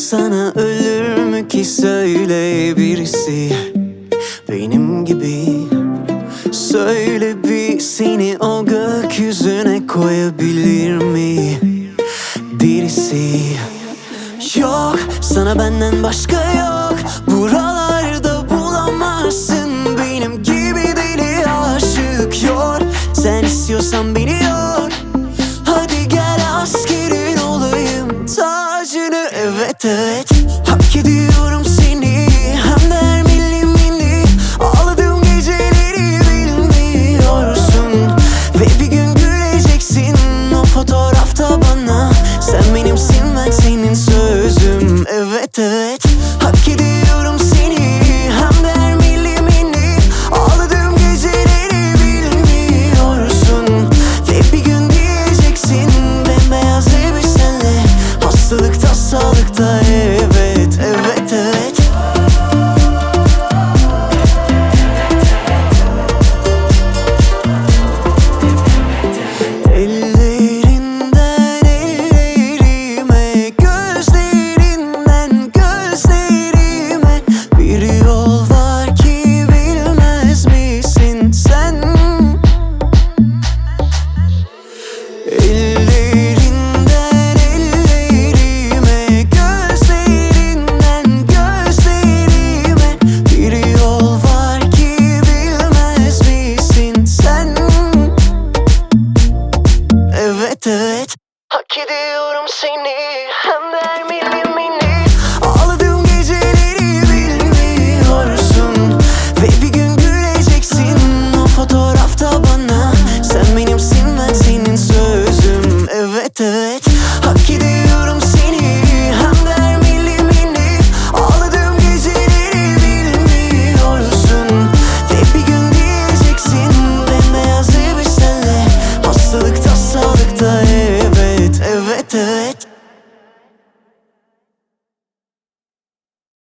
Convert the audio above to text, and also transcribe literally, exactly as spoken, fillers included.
sana ölür mü ki söyle birisi benim gibi? Söyle bir, seni o gökyüzüne koyabilir mi birisi? Yok, sana benden başka yok. Buralarda bulamazsın benim gibi deli aşık. Yok, sen istiyorsan beni